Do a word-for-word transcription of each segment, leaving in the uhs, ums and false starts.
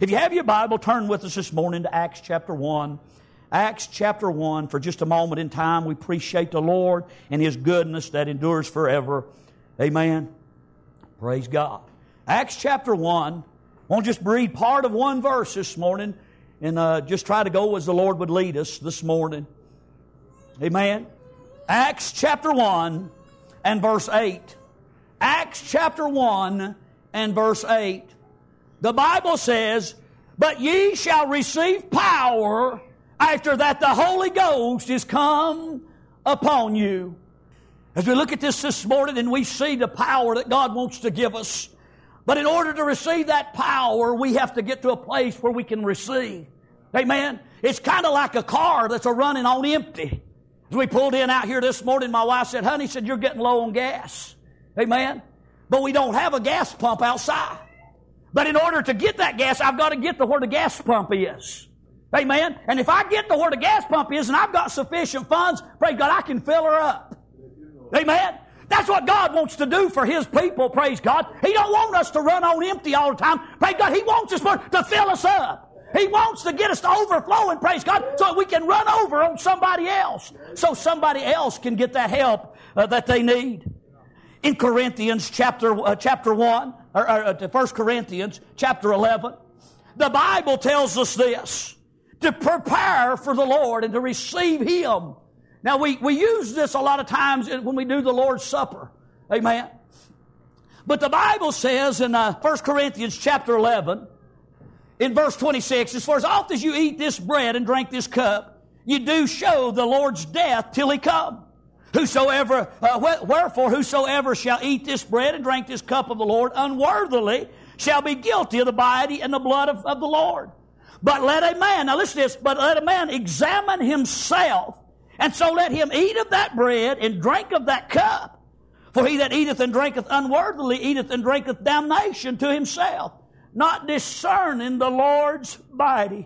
If you have your Bible, turn with us this morning to Acts chapter one. Acts chapter one, for just a moment in time, we appreciate the Lord and His goodness that endures forever. Amen. Praise God. Acts chapter one. I want to just read part of one verse this morning and uh, just try to go as the Lord would lead us this morning. Amen. Acts chapter one and verse eight. Acts chapter one and verse eight. The Bible says, "But ye shall receive power after that the Holy Ghost is come upon you." As we look at this this morning and we see the power that God wants to give us, but in order to receive that power, we have to get to a place where we can receive. Amen? It's kind of like a car that's a running on empty. As we pulled in out here this morning, my wife said, "Honey," said, "you're getting low on gas." Amen? But we don't have a gas pump outside. But in order to get that gas, I've got to get to where the gas pump is. Amen? And if I get to where the gas pump is and I've got sufficient funds, praise God, I can fill her up. Amen? That's what God wants to do for His people, praise God. He don't want us to run on empty all the time. Praise God, He wants us to fill us up. He wants to get us to overflowing, praise God, so that we can run over on somebody else, so somebody else can get that help uh, that they need. In Corinthians chapter uh, chapter one, or, or uh, First Corinthians chapter eleven, the Bible tells us this: to prepare for the Lord and to receive Him. Now we we use this a lot of times when we do the Lord's Supper, amen. But the Bible says in uh, First Corinthians chapter eleven, in verse twenty-six, "As far as oft as you eat this bread and drink this cup, you do show the Lord's death till He come. Whosoever, uh, wherefore whosoever shall eat this bread and drink this cup of the Lord unworthily shall be guilty of the body and the blood of, of the Lord. But let a man," now listen to this, "but let a man examine himself, and so let him eat of that bread and drink of that cup. For he that eateth and drinketh unworthily eateth and drinketh damnation to himself, not discerning the Lord's body.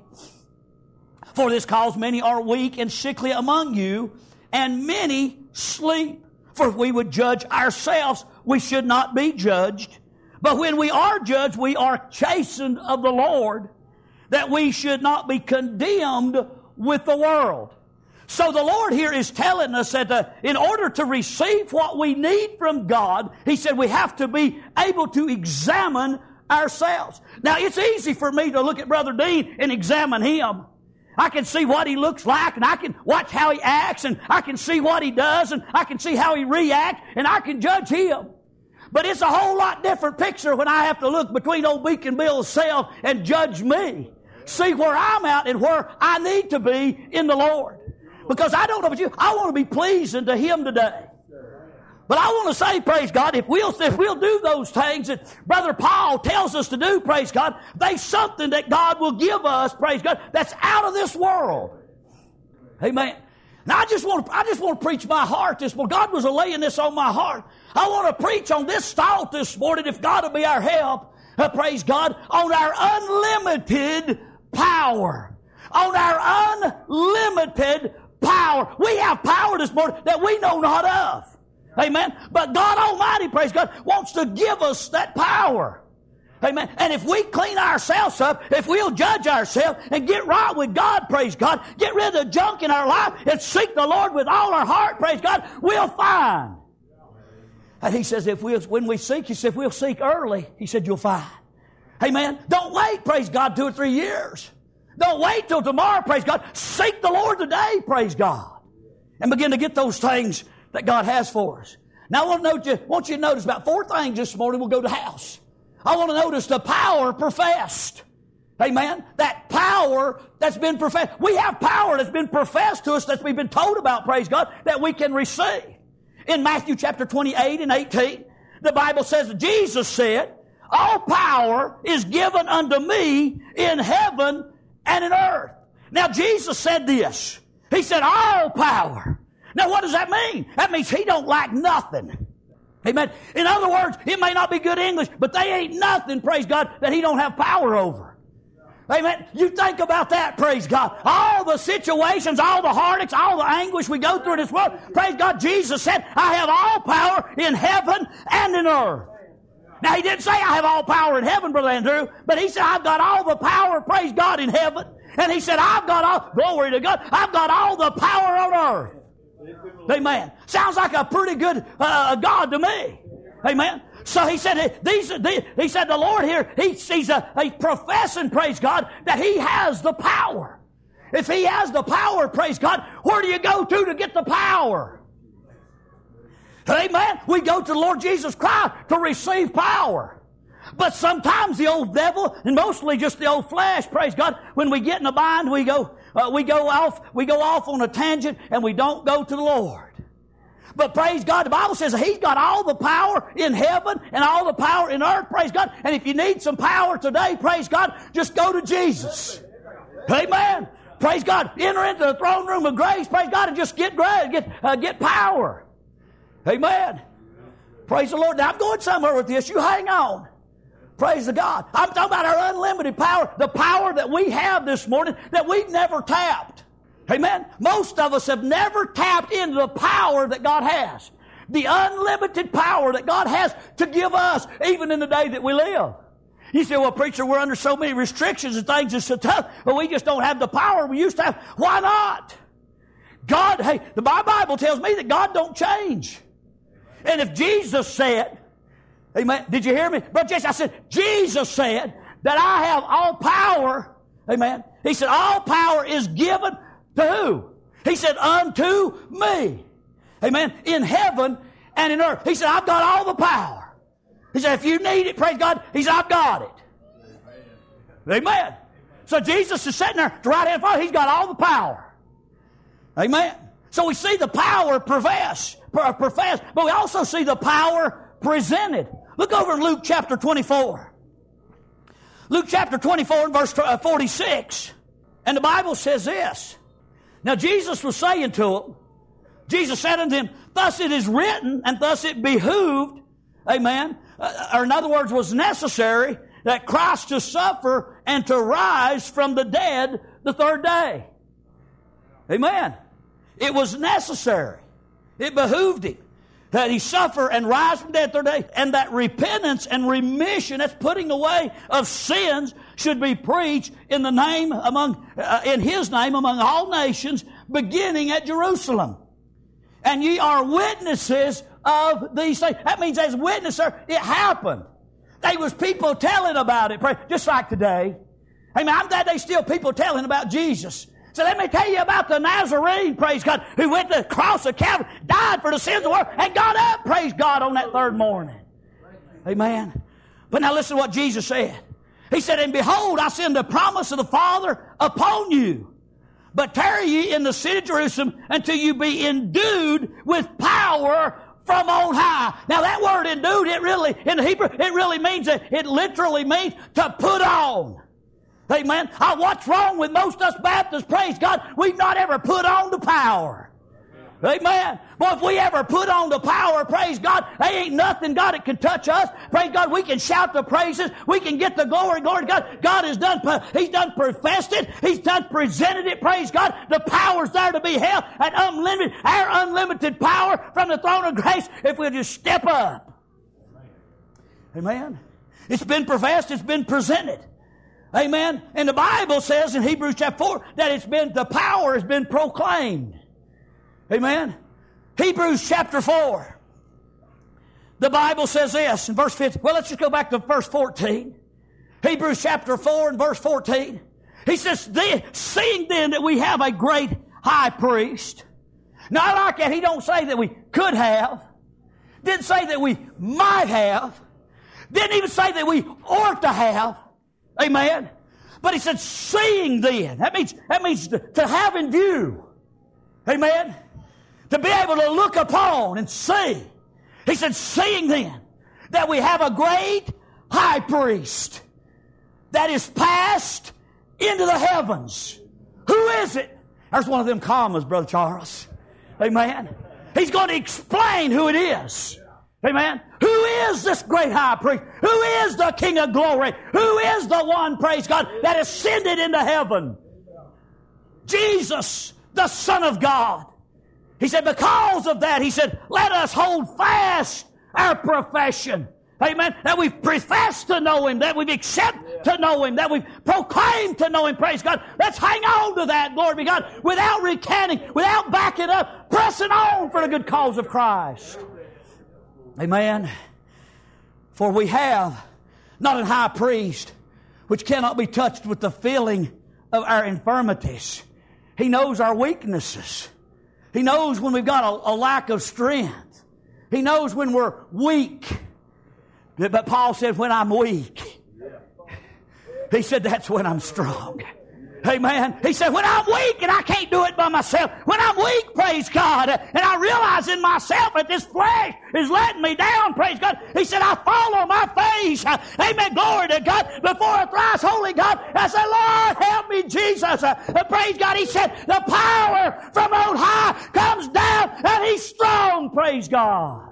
For this cause many are weak and sickly among you, and many sleep. For if we would judge ourselves, we should not be judged. But when we are judged, we are chastened of the Lord, that we should not be condemned with the world." So the Lord here is telling us that uh, in order to receive what we need from God, He said we have to be able to examine ourselves. Now, it's easy for me to look at Brother Dean and examine him. I can see what he looks like, and I can watch how he acts, and I can see what he does, and I can see how he reacts, and I can judge him. But it's a whole lot different picture when I have to look between old Beacon Bill's self and judge me. See where I'm at and where I need to be in the Lord. Because I don't know about you, I want to be pleasing to Him today. But I want to say, praise God, if we'll, if we'll do those things that Brother Paul tells us to do, praise God, there's something that God will give us, praise God, that's out of this world. Amen. Now I just want to, I just want to preach my heart this morning. God was laying this on my heart. I want to preach on this thought this morning, if God will be our help, uh, praise God, on our unlimited power. On our unlimited power. We have power this morning that we know not of. Amen. But God Almighty, praise God, wants to give us that power. Amen. And if we clean ourselves up, if we'll judge ourselves and get right with God, praise God, get rid of the junk in our life and seek the Lord with all our heart, praise God, we'll find. And He says, if we, when we seek, He said, if we'll seek early, He said, you'll find. Amen. Don't wait, praise God, two or three years. Don't wait till tomorrow, praise God. Seek the Lord today, praise God. And begin to get those things that God has for us. Now I want, to note you, want you to notice about four things this morning. We'll go to house. I want to notice the power professed. Amen. That power that's been professed. We have power that's been professed to us, that we've been told about, praise God, that we can receive. In Matthew chapter twenty-eight and eighteen, the Bible says that Jesus said, "All power is given unto me in heaven and in earth." Now Jesus said this. He said, all power. Now what does that mean? That means He don't lack nothing. Amen. In other words, it may not be good English, but they ain't nothing, praise God, that He don't have power over. Amen. You think about that, praise God. All the situations, all the heartaches, all the anguish we go through in this world, praise God, Jesus said, "I have all power in heaven and in earth." Now, he didn't say I have all power in heaven, Brother Andrew, but he said I've got all the power, praise God, in heaven. And he said I've got all, glory to God, I've got all the power on earth. Amen. Sounds like a pretty good uh, God to me. Amen. So he said, these, these, he said the Lord here, he, he's, a, he's professing, praise God, that he has the power. If he has the power, praise God, where do you go to to get the power? Amen. We go to the Lord Jesus Christ to receive power. But sometimes the old devil, and mostly just the old flesh, praise God, when we get in a bind, we go, uh, we go off, we go off on a tangent, and we don't go to the Lord. But praise God, the Bible says He's got all the power in heaven and all the power in earth, praise God. And if you need some power today, praise God, just go to Jesus. Amen. Praise God. Enter into the throne room of grace, praise God, and just get grace, get, uh, get power. Amen. Praise the Lord. Now, I'm going somewhere with this. You hang on. Praise the God. I'm talking about our unlimited power, the power that we have this morning that we've never tapped. Amen. Most of us have never tapped into the power that God has. The unlimited power that God has to give us, even in the day that we live. You say, well, preacher, we're under so many restrictions and things, it's so tough, but we just don't have the power we used to have. Why not? God, hey, the my Bible tells me that God don't change. And if Jesus said, amen, did you hear me? Brother Jesse, I said, Jesus said that I have all power, amen. He said, all power is given to who? He said, unto me. Amen. In heaven and in earth. He said, I've got all the power. He said, if you need it, praise God, he said, I've got it. Amen. Amen. So Jesus is sitting there to right hand Father. He's got all the power. Amen. So we see the power professed, professed, but we also see the power presented. Look over in Luke chapter twenty-four. Luke chapter twenty-four and verse forty-six. And the Bible says this. Now Jesus was saying to them, Jesus said unto them, thus it is written, and thus it behooved, amen, uh, or in other words, was necessary, that Christ to suffer and to rise from the dead the third day. Amen. It was necessary. It behooved him that he suffer and rise from the dead the third day, and that repentance and remission, that's putting away of sins, should be preached in the name among, uh, in his name among all nations, beginning at Jerusalem. And ye are witnesses of these things. That means as witnesses, it happened. There was people telling about it, just like today. Amen. I'm glad there's still people telling about Jesus. So let me tell you about the Nazarene, praise God, who went to the cross of Calvary, died for the sins of the world, and got up, praise God, on that third morning. Amen. But now listen to what Jesus said. He said, and behold, I send the promise of the Father upon you. But tarry ye in the city of Jerusalem until you be endued with power from on high. Now that word endued, it really, in the Hebrew, it really means, that it literally means to put on. Amen. Oh, what's wrong with most of us Baptists? Praise God. We've not ever put on the power. Amen. Boy, if we ever put on the power, praise God, there ain't nothing, God, that can touch us. Praise God, we can shout the praises. We can get the glory, glory to God. God has done, He's done professed it. He's done presented it, praise God. The power's there to be held at unlimited, our unlimited power from the throne of grace if we'll just step up. Amen. It's been professed, it's been presented. Amen. And the Bible says in Hebrews chapter four that it's been, the power has been proclaimed. Amen. Hebrews chapter four. The Bible says this in verse fifteen. Well, let's just go back to verse fourteen. Hebrews chapter four and verse fourteen. He says, seeing then that we have a great high priest. Now I like that. He don't say that we could have. Didn't say that we might have. Didn't even say that we ought to have. Amen. But he said, seeing then. That means, that means to, to have in view. Amen. To be able to look upon and see. He said, seeing then that we have a great high priest that is passed into the heavens. Who is it? There's one of them commas, Brother Charles. Amen. He's going to explain who it is. Amen. Who is this great high priest? Who is the King of glory? Who is the one, praise God, that ascended into heaven? Jesus, the Son of God. He said, because of that, he said, let us hold fast our profession. Amen. That we've professed to know Him, that we've accepted to know Him, that we've proclaimed to know Him. Praise God. Let's hang on to that, glory be God, without recanting, without backing up, pressing on for the good cause of Christ. Amen. For we have not an high priest which cannot be touched with the feeling of our infirmities. He knows our weaknesses. He knows when we've got a, a lack of strength. He knows when we're weak. But Paul said, when I'm weak, he said, that's when I'm strong. Amen. He said, when I'm weak and I can't do it by myself, when I'm weak, praise God, and I realize in myself that this flesh is letting me down, praise God, he said, I fall on my face, amen, glory to God, before a thrice holy God. I said, Lord, help me, Jesus. Uh, praise God. He said, the power from on high comes down and He's strong, praise God.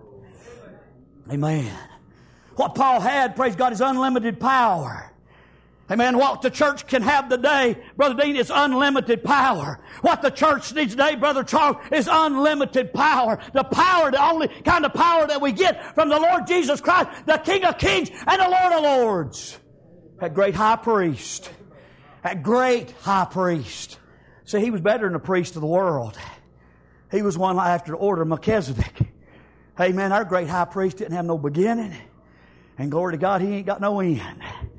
Amen. What Paul had, praise God, is unlimited power. Amen. What the church can have today, Brother Dean, is unlimited power. What the church needs today, Brother Charles, is unlimited power. The power, the only kind of power that we get from the Lord Jesus Christ, the King of Kings and the Lord of Lords. That great high priest. That great high priest. See, he was better than the priest of the world. He was one after the order of Melchizedek. Amen. Our great high priest didn't have no beginning. And glory to God, He ain't got no end.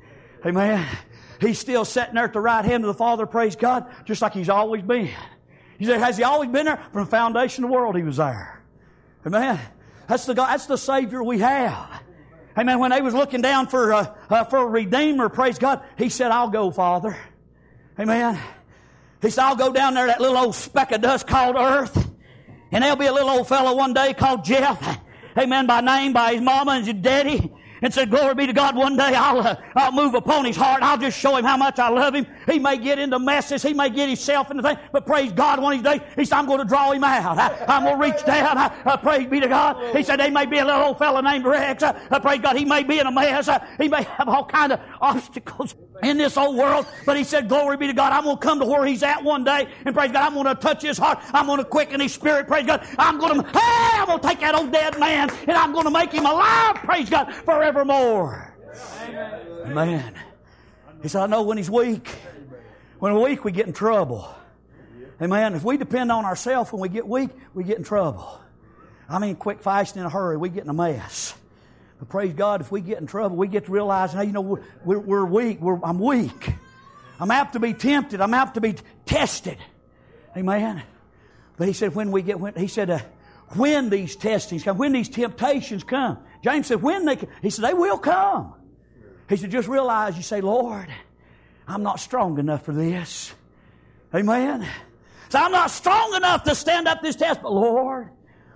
Amen. He's still sitting there at the right hand of the Father, praise God, just like He's always been. You say, has He always been there? From the foundation of the world He was there. Amen. That's the God, that's the Savior we have. Amen. When they was looking down for a, uh, for a Redeemer, praise God, He said, I'll go, Father. Amen. He said, I'll go down there, that little old speck of dust called earth. And there'll be a little old fellow one day called Jeff. Amen. By name, by his mama and his daddy. And said, glory be to God, one day I'll, uh, I'll move upon his heart. I'll just show him how much I love him. He may get into messes. He may get himself into things. But praise God, one of these days, he said, I'm going to draw him out. I, I'm going to reach down. I, uh, praise be to God. He said, there may be a little old fella named Rex. Uh, uh, praise God, he may be in a mess. Uh, he may have all kind of obstacles in this old world. But he said, glory be to God, I'm going to come to where he's at one day. And praise God, I'm going to touch his heart. I'm going to quicken his spirit. Praise God. I'm going to, hey, I'm going to take that old dead man and I'm going to make him alive. Praise God, forevermore. Amen. Amen. He said, I know when he's weak. When we're weak, we get in trouble. Amen. If we depend on ourselves when we get weak, we get in trouble. I mean, quick fasting in a hurry, we get in a mess. But praise God, if we get in trouble, we get to realize, hey, you know, we're, we're, we're weak. We're, I'm weak. I'm apt to be tempted. I'm apt to be tested. Amen. But he said, when we get, when, he said, uh, when these testings come, when these temptations come, James said, when they come, he said, they will come. He said, just realize, you say, Lord, I'm not strong enough for this. Amen. So I'm not strong enough to stand up this test, but Lord,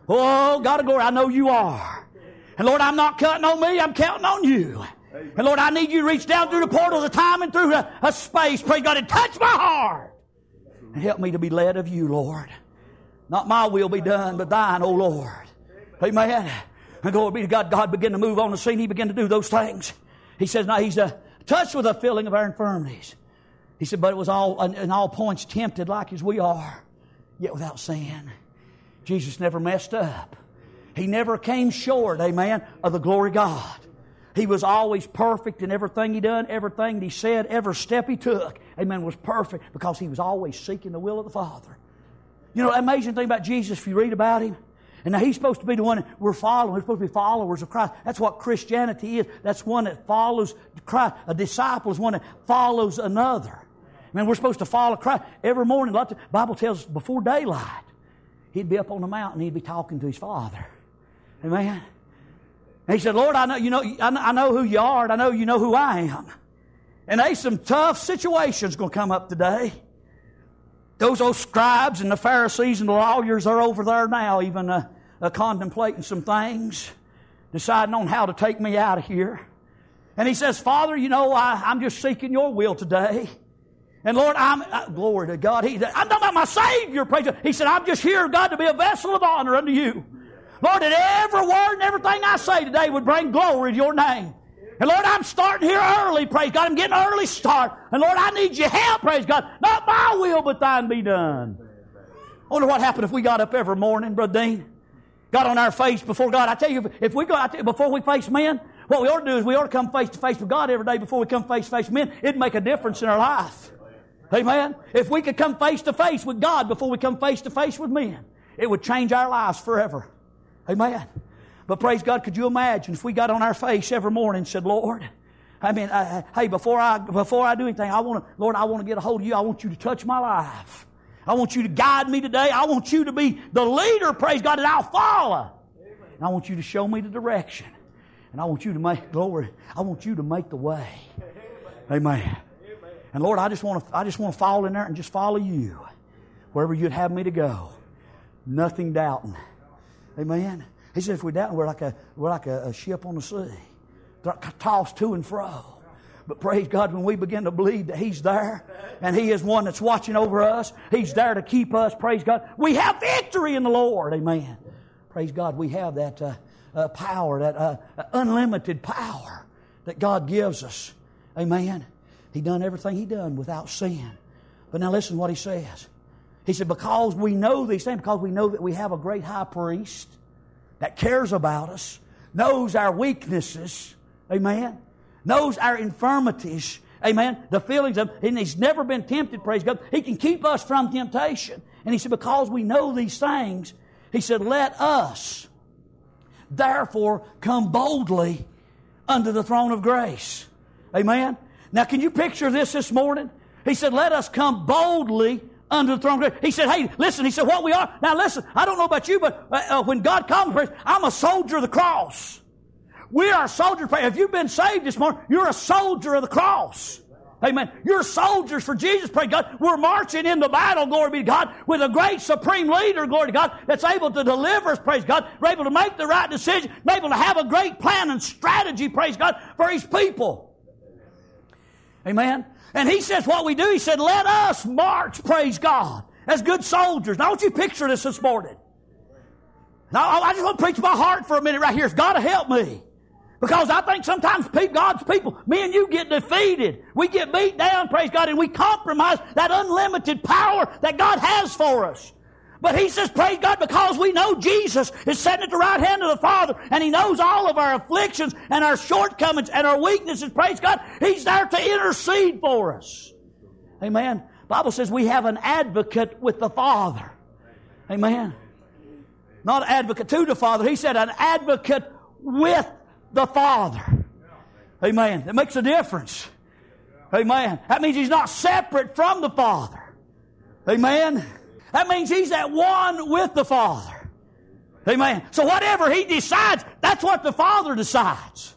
oh, God of glory, I know you are. And Lord, I'm not counting on me, I'm counting on you. And Lord, I need you to reach down through the portals of time and through a, a space, praise God, and touch my heart. And help me to be led of you, Lord. Not my will be done, but thine, O Lord. Amen. And glory be to God, God began to move on the scene. He began to do those things. He says, now He's uh, touched with the feeling of our infirmities. He said, but it was all, in all points, tempted like as we are, yet without sin. Jesus never messed up. He never came short, amen, of the glory of God. He was always perfect in everything He done, everything He said, every step He took, amen, was perfect because He was always seeking the will of the Father. You know, the amazing thing about Jesus, if you read about Him, and now He's supposed to be the one that we're following. We're supposed to be followers of Christ. That's what Christianity is. That's one that follows Christ. A disciple is one that follows another. I mean, we're supposed to follow Christ every morning. The Bible tells us before daylight, He'd be up on the mountain. He'd be talking to His Father. Amen. And He said, Lord, I know you know I know who you are, and I know you know who I am. And there's some tough situations going to come up today. Those old scribes and the Pharisees and the lawyers are over there now, even uh, uh, contemplating some things, deciding on how to take me out of here. And He says, Father, you know, I, I'm just seeking your will today. And Lord, I'm, uh, glory to God. He, I'm talking about my Savior. Praise God. He said, I'm just here, God, to be a vessel of honor unto you. Lord, that every word and everything I say today would bring glory to your name. And Lord, I'm starting here early, praise God. I'm getting an early start. And Lord, I need your help, praise God. Not my will, but thine be done. I wonder what happened if we got up every morning, Brother Dean, got on our face before God. I tell you, if we go out there, before we face men, What we ought to do is we ought to come face to face with God every day before we come face to face with men. It'd make a difference in our life. Amen? If we could come face to face with God before we come face to face with men, it would change our lives forever. Amen? But praise God, could you imagine if we got on our face every morning and said, Lord, I mean, I, hey, before I before I do anything, I want to, Lord, I want to get a hold of you. I want you to touch my life. I want you to guide me today. I want you to be the leader, praise God, that I'll follow. And I want you to show me the direction. And I want you to make, Lord, I want you to make the way. Amen. And Lord, I just want to I just want to fall in there and just follow you. Wherever you'd have me to go. Nothing doubting. Amen. He said if we doubt, we're like a we're like a, a ship on the sea. Tossed to and fro. But praise God, when we begin to believe that He's there and He is one that's watching over us, He's there to keep us, praise God. We have victory in the Lord. Amen. Praise God, we have that uh, uh, power, that uh, unlimited power that God gives us. Amen. He done everything He done without sin. But now listen to what He says. He said, because we know these things, because we know that we have a great high priest that cares about us, knows our weaknesses, amen, knows our infirmities, amen, the feelings of, and He's never been tempted, praise God. He can keep us from temptation. And He said, because we know these things, He said, let us therefore come boldly unto the throne of grace. Amen. Now can you picture this this morning? He said, let us come boldly under the throne of grace. He said, hey, listen, He said, what we are. Now listen, I don't know about you, but uh, uh, when God comes, I'm a soldier of the cross. We are soldiers. If you've been saved this morning, you're a soldier of the cross. Amen. You're soldiers for Jesus, praise God. We're marching into battle, glory be to God, with a great supreme leader, glory to God, that's able to deliver us, praise God. We're able to make the right decision, we're able to have a great plan and strategy, praise God, for His people. Amen. And He says what we do, He said, let us march, praise God, as good soldiers. Now, I want you to picture this this morning. Now, I just want to preach my heart for a minute right here. It's got to help me. Because I think sometimes God's people, me and you get defeated. We get beat down, praise God, and we compromise that unlimited power that God has for us. But He says, praise God, because we know Jesus is sitting at the right hand of the Father, and He knows all of our afflictions and our shortcomings and our weaknesses, praise God, He's there to intercede for us. Amen. The Bible says we have an advocate with the Father. Amen. Not an advocate to the Father. He said an advocate with the Father. Amen. That makes a difference. Amen. That means He's not separate from the Father. Amen. That means He's at one with the Father. Amen. So whatever He decides, that's what the Father decides.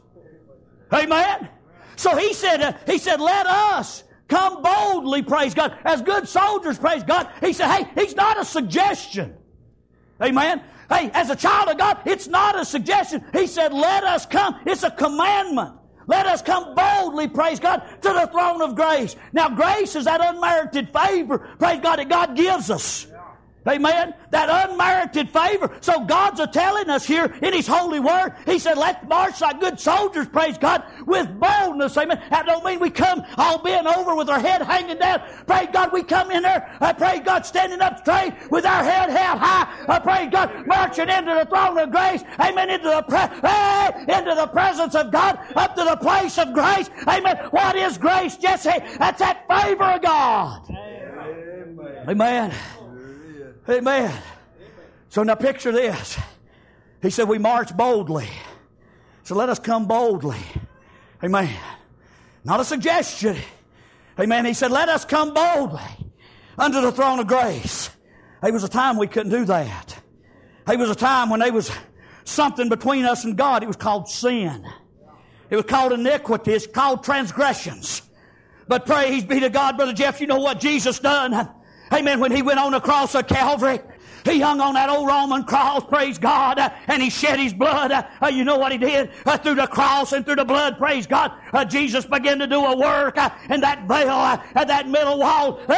Amen. So He said, uh, He said, let us come boldly, praise God, as good soldiers, praise God. He said, hey, He's not a suggestion. Amen. Hey, as a child of God, it's not a suggestion. He said, let us come. It's a commandment. Let us come boldly, praise God, to the throne of grace. Now, grace is that unmerited favor, praise God, that God gives us. Amen? That unmerited favor. So God's a telling us here in His holy word, He said, let's march like good soldiers, praise God, with boldness. Amen. That don't mean we come all bent over with our head hanging down. Praise God, we come in there, I praise God, standing up straight with our head held high. I praise God, marching into the throne of grace. Amen. Into the, pre- hey, into the presence of God, up to the place of grace. Amen. What is grace, Jesse? That's that favor of God. Amen. Amen. Amen. So now picture this. He said we march boldly. So let us come boldly. Amen. Not a suggestion. Amen. He said let us come boldly unto the throne of grace. There was a time we couldn't do that. There was a time when there was something between us and God. It was called sin. It was called iniquity. It's called transgressions. But praise be to God, Brother Jeff, you know what Jesus done? Amen. When He went on the cross of Calvary, He hung on that old Roman cross, praise God, uh, and He shed His blood. Uh, uh, you know what He did? Uh, through the cross and through the blood, praise God, uh, Jesus began to do a work, uh, and that veil, uh, at that middle wall, uh,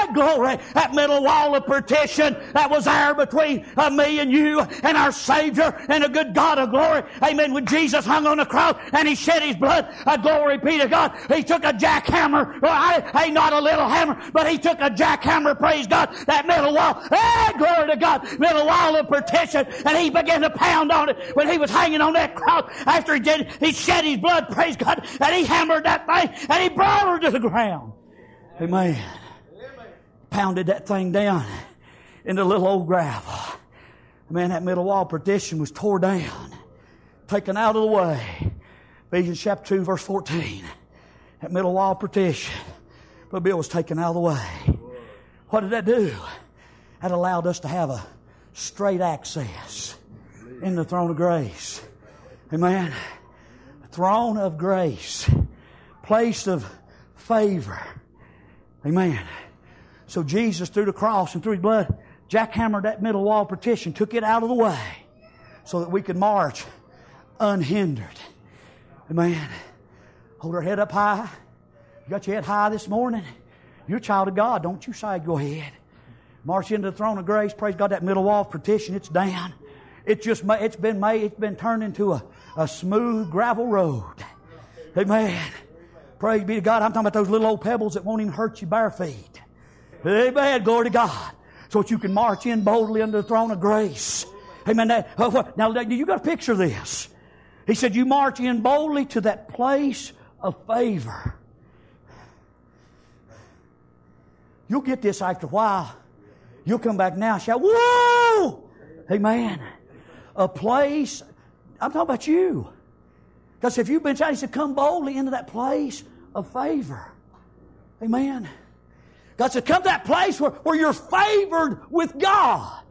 Hey, glory. That middle wall of partition that was there between uh, me and you and our Savior and a good God of glory. Amen. When Jesus hung on the cross and He shed His blood, uh, glory be to God. He took a jackhammer. Well, I, hey, not a little hammer, but He took a jackhammer, praise God, that middle wall. Hey, glory to God. Middle wall of partition. And He began to pound on it when He was hanging on that cross. After He did, He shed His blood, praise God, and He hammered that thing and He brought her to the ground. Amen. Pounded that thing down into little old gravel. Man, that middle wall partition was tore down, taken out of the way. Ephesians chapter two, verse fourteen. That middle wall partition, Brother Bill, was taken out of the way. What did that do? That allowed us to have a straight access in the throne of grace. Amen. The throne of grace. Place of favor. Amen. So Jesus, through the cross and through His blood, jackhammered that middle wall partition, took it out of the way so that we could march unhindered. Amen. Hold our head up high. You got your head high this morning? You're a child of God. Don't you say, go ahead. March into the throne of grace. Praise God, that middle wall partition, it's down. It's just, it's been made, it's been turned into a, a smooth gravel road. Amen. Praise be to God. I'm talking about those little old pebbles that won't even hurt you bare feet. Amen. Glory to God. So that you can march in boldly under the throne of grace. Amen. Now, you got to picture this. He said, you march in boldly to that place of favor. You'll get this after a while. You'll come back now and shout, whoa! Amen. A place, I'm talking about you. Because if you've been shouting, He said, come boldly into that place of favor. Amen. God said, come to that place where, where you're favored with God.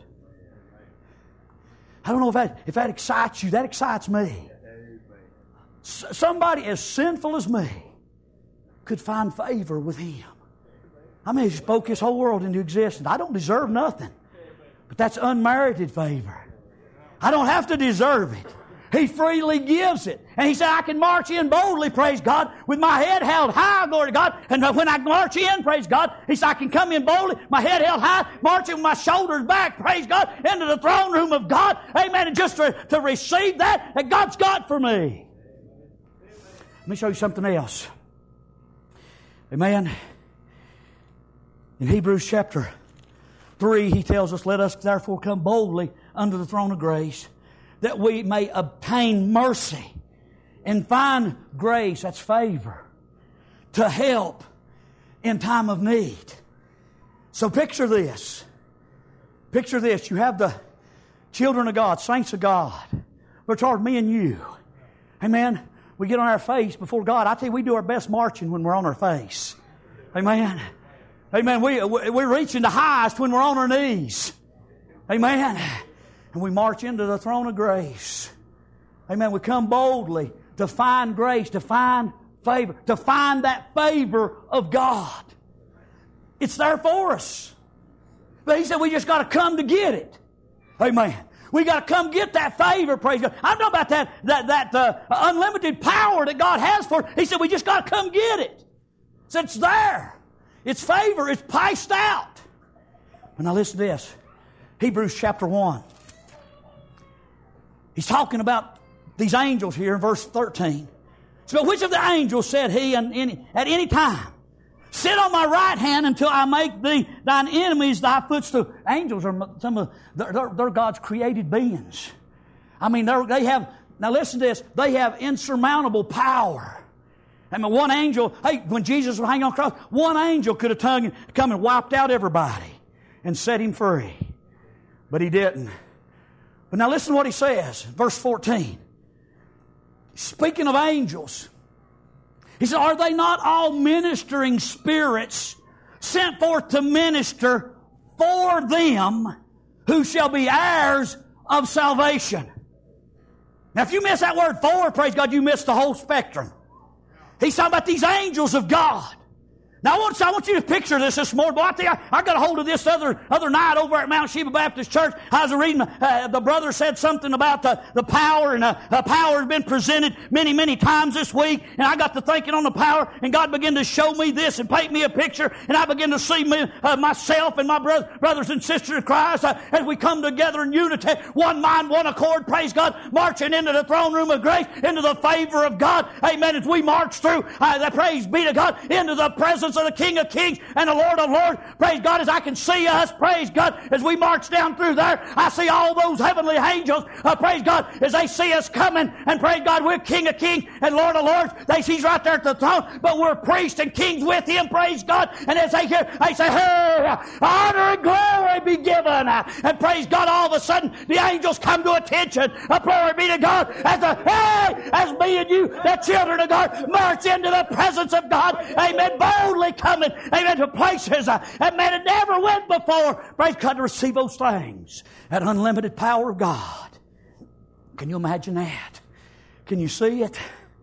I don't know if that, if that excites you. That excites me. S- somebody as sinful as me could find favor with Him. I mean, He spoke His whole world into existence. I don't deserve nothing. But that's unmerited favor. I don't have to deserve it. He freely gives it. And He said, I can march in boldly, praise God, with my head held high, glory to God. And when I march in, praise God, He said, I can come in boldly, my head held high, marching with my shoulders back, praise God, into the throne room of God. Amen. And just to, to receive that, that God's got for me. Let me show you something else. Amen. In Hebrews chapter three, he tells us, let us therefore come boldly under the throne of grace, that we may obtain mercy and find grace, that's favor, to help in time of need. So picture this. Picture this. You have the children of God, saints of God, which are me and you. Amen. We get on our face before God. I tell you, we do our best marching when we're on our face. Amen. Amen. We, we're reaching the highest when we're on our knees. Amen. And we march into the throne of grace. Amen. We come boldly to find grace, to find favor, to find that favor of God. It's there for us. But He said we just got to come to get it. Amen. We got to come get that favor, praise God. I'm talking about that, that, that uh, unlimited power that God has for us. He said we just got to come get it. So it's there. It's favor. It's priced out. But now listen to this. Hebrews chapter one. He's talking about these angels here in verse thirteen. So, which of the angels said he and any, at any time, sit on my right hand until I make thee thine enemies thy footstool? Angels are some of they're, they're, they're God's created beings. I mean, they have. Now listen to this. They have insurmountable power. I mean, one angel. Hey, when Jesus was hanging on the cross, one angel could have come and wiped out everybody and set Him free, but He didn't. But now listen to what He says, verse fourteen. Speaking of angels, He said, are they not all ministering spirits sent forth to minister for them who shall be heirs of salvation? Now if you miss that word for, praise God, you missed the whole spectrum. He's talking about these angels of God. Now, I want, I want you to picture this this morning. Boy, I, tell you, I, I got a hold of this other other night over at Mount Sheba Baptist Church. I was reading, uh, the brother said something about the, the power, and uh, the power has been presented many, many times this week. And I got to thinking on the power, and God began to show me this and paint me a picture. And I began to see me, uh, myself and my brother, brothers and sisters in Christ uh, as we come together in unity, one mind, one accord, praise God, marching into the throne room of grace, into the favor of God. Amen. As we march through, uh, the praise be to God, into the presence of the King of Kings and the Lord of Lords. Praise God, as I can see us, praise God, as we march down through there, I see all those heavenly angels, uh, praise God, as they see us coming, and praise God, we're King of Kings and Lord of Lords. They see He's right there at the throne, but we're priests and kings with Him, praise God. And as they hear, they say, hey, honor and glory be given. And praise God, all of a sudden, the angels come to attention. Uh, glory be to God, as the, hey, as me and you, the children of God, march into the presence of God. Amen. Boldly coming, amen, to places uh, that man had never went before. Praise God, to receive those things. That unlimited power of God. Can you imagine that? Can you see it?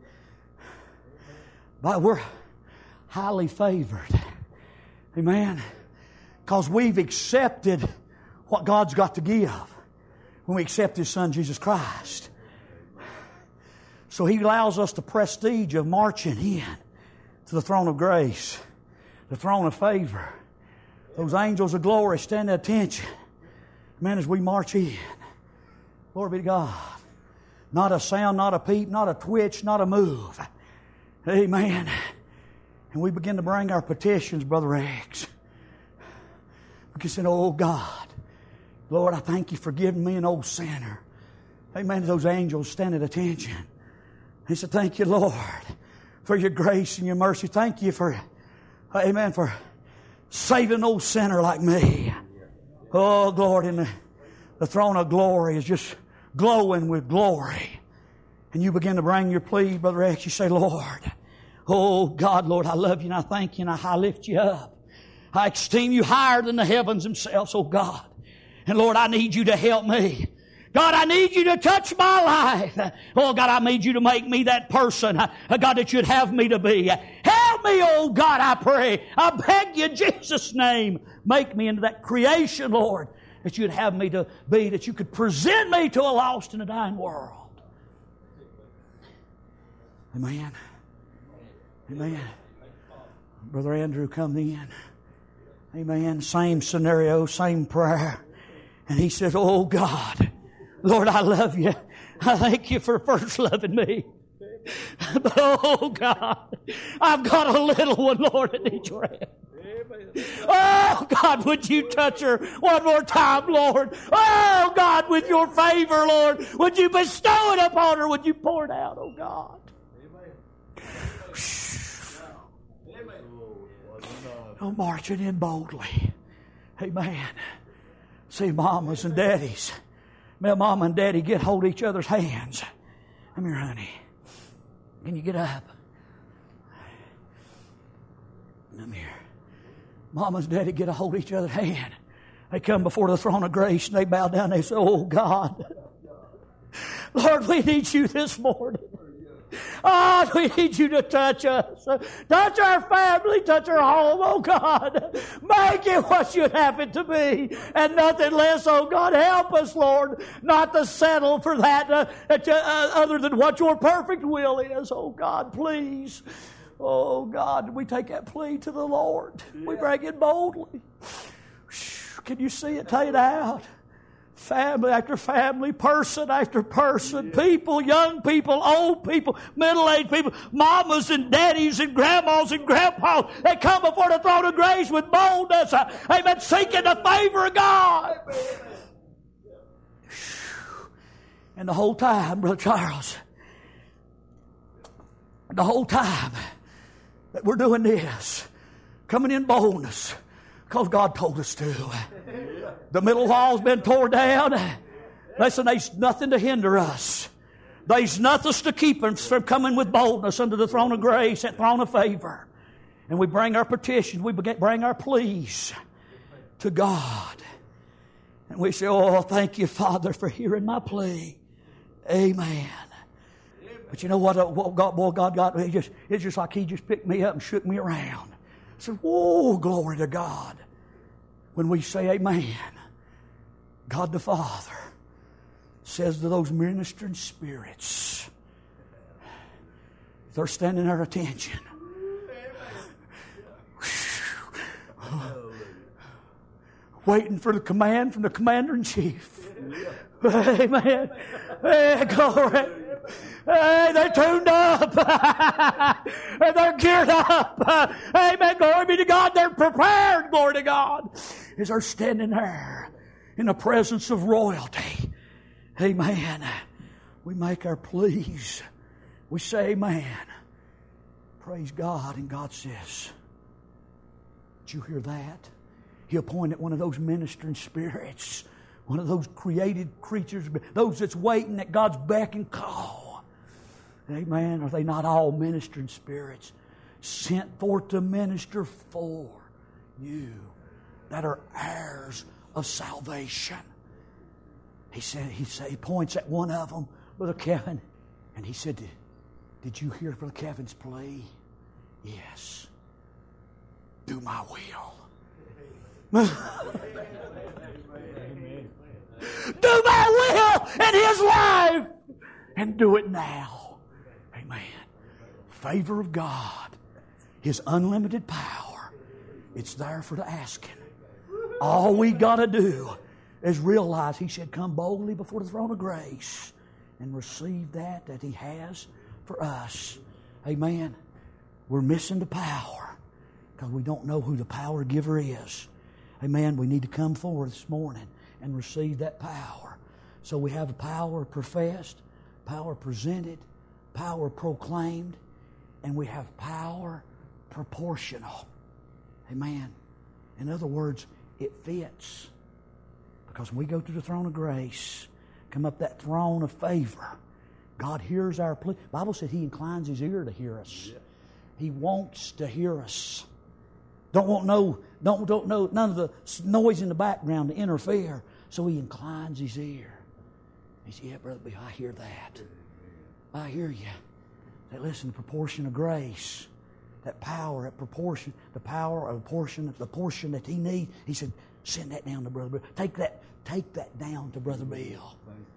But we're highly favored. Amen. Because we've accepted what God's got to give when we accept His Son, Jesus Christ. So He allows us the prestige of marching in to the throne of grace, the throne of favor. Those angels of glory stand at attention. Man, as we march in, glory be to God. Not a sound, not a peep, not a twitch, not a move. Amen. And we begin to bring our petitions, Brother X. We can say, oh God, Lord, I thank You for giving me an old sinner. Amen. Those angels stand at attention. He said, thank You, Lord, for Your grace and Your mercy. Thank You for, amen, for saving an old sinner like me. Oh, Lord, and the, the throne of glory is just glowing with glory. And you begin to bring your plea, Brother X. You say, Lord, oh God, Lord, I love You and I thank You and I high lift You up. I esteem You higher than the heavens themselves, oh God. And Lord, I need You to help me. God, I need You to touch my life. Oh God, I need You to make me that person, uh, God, that You'd have me to be. Help me, oh God, I pray. I beg You in Jesus' name. Make me into that creation, Lord, that You'd have me to be, that You could present me to a lost and a dying world. Amen. Amen. Brother Andrew come in. Amen. Same scenario, same prayer. And he says, oh God, Lord, I love You. I thank You for first loving me. But oh God, I've got a little one, Lord, that needs Your help. Oh God, would You touch her one more time, Lord? Oh God, with Your favor, Lord, would You bestow it upon her? Would You pour it out, oh God? Oh, marching in boldly. Amen. See, mamas and daddies. May mama and daddy get hold of each other's hands. Come here, honey. Can you get up? Come here. Mama and daddy get a hold of each other's hand. They come before the throne of grace and they bow down and they say, oh God, Lord, we need You this morning. Oh, we need You to touch us. Touch our family, touch our home, oh God. Make it what You'd have it to be and nothing less, oh God. Help us, Lord, not to settle for that uh, uh, other than what Your perfect will is, oh God, please. Oh God, we take that plea to the Lord. We bring it boldly. Can you see it? Take it out. Family after family, person after person, people, young people, old people, middle-aged people, mamas and daddies and grandmas and grandpas, they come before the throne of grace with boldness, uh, amen, seeking the favor of God. And the whole time, Brother Charles, the whole time that we're doing this, coming in boldness, because God told us to. The middle wall's been torn down. Listen, there's nothing to hinder us. There's nothing to keep us from coming with boldness under the throne of grace, that throne of favor. And we bring our petitions, we bring our pleas to God. And we say, oh, thank You, Father, for hearing my plea. Amen. But you know what, what God, boy, God got, it just, it's just like He just picked me up and shook me around. said, whoa, glory to God. When we say amen, God the Father says to those ministering spirits, they're standing there at attention. Waiting for the command from the commander-in-chief. Amen. Hey, glory. Hey, they're tuned up. They're geared up. Amen. Glory be to God. They're prepared. Glory to God. As they're standing there in the presence of royalty. Amen. We make our pleas. We say amen. Praise God. And God says, did you hear that? He appointed one of those ministering spirits, one of those created creatures, those that's waiting at God's beck and call. Amen. Are they not all ministering spirits sent forth to minister for you that are heirs of salvation? He said, he said, he points at one of them, Brother Kevin, and he said, did you hear Brother Kevin's plea? Yes. Do my will. Do my will in His life and do it now. Amen. Favor of God, His unlimited power, it's there for the asking. All we got to do is realize He should come boldly before the throne of grace and receive that that He has for us. Amen. We're missing the power because we don't know who the power giver is. Amen. We need to come forward this morning and receive that power. So we have power professed, power presented, power proclaimed, and we have power proportional. Amen. In other words, it fits. Because when we go to the throne of grace, come up that throne of favor, God hears our plea. The Bible said He inclines His ear to hear us. He wants to hear us. Don't want no, don't, don't know none of the noise in the background to interfere. So He inclines His ear. He said, yeah, Brother Bill, I hear that. I hear you. Say, listen, the proportion of grace, that power, that proportion, the power of portion, the portion that He needs. He said, send that down to Brother Bill. Take that, take that down to Brother Bill.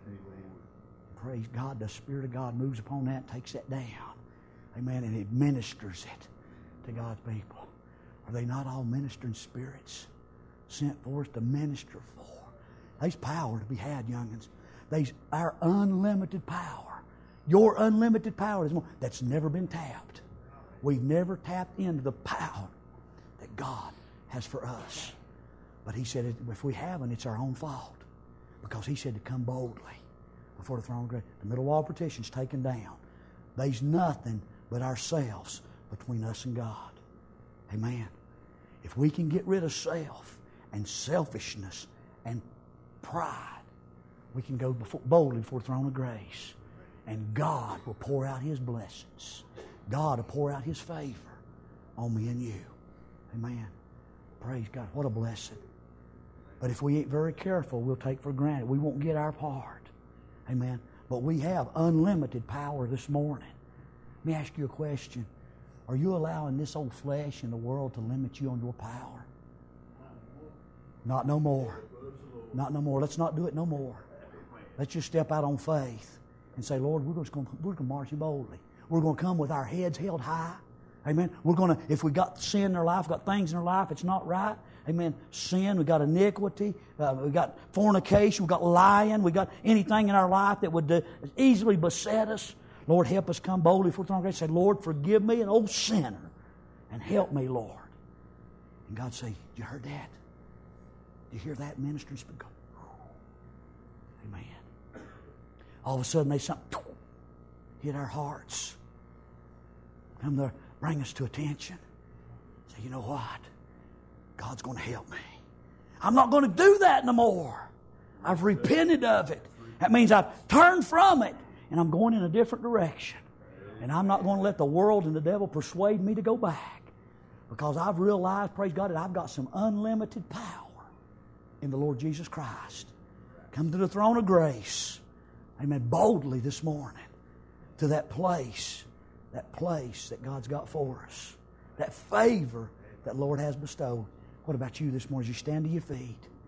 Praise God. The Spirit of God moves upon that and takes that down. Amen. And it ministers it to God's people. Are they not all ministering spirits sent forth to minister for? There's power to be had, young'uns. There's our unlimited power. Your unlimited power is more. That's never been tapped. We've never tapped into the power that God has for us. But He said if we haven't, it's our own fault. Because He said to come boldly before the throne of grace. The middle wall of partition's taken down. There's nothing but ourselves between us and God. Amen. If we can get rid of self and selfishness and pride, we can go before, boldly before the throne of grace. And God will pour out His blessings. God will pour out His favor on me and you. Amen. Praise God. What a blessing. But if we ain't very careful, we'll take for granted. We won't get our part. Amen. But we have unlimited power this morning. Let me ask you a question. Are you allowing this old flesh in the world to limit you on your power? Not no more. Not no more. Let's not do it no more. Let's just step out on faith and say, Lord, we're just going to, we're going to march you boldly. We're going to come with our heads held high. Amen. We're going to, if we got sin in our life, got things in our life, it's not right. Amen. Sin, we got iniquity, uh, we got fornication, we got lying, we got anything in our life that would uh, easily beset us. Lord, help us come boldly before the throne of grace and say, Lord, forgive me, an old sinner, and help me, Lord. And God say, you heard that? Did you hear that, minister? Amen. All of a sudden, they something hit our hearts. Come there, bring us to attention. Say, you know what? God's going to help me. I'm not going to do that no more. I've repented of it. That means I've turned from it. And I'm going in a different direction. And I'm not going to let the world and the devil persuade me to go back. Because I've realized, praise God, that I've got some unlimited power in the Lord Jesus Christ. Come to the throne of grace. Amen. Boldly this morning. To that place. That place that God's got for us. That favor that the Lord has bestowed. What about you this morning as you stand to your feet?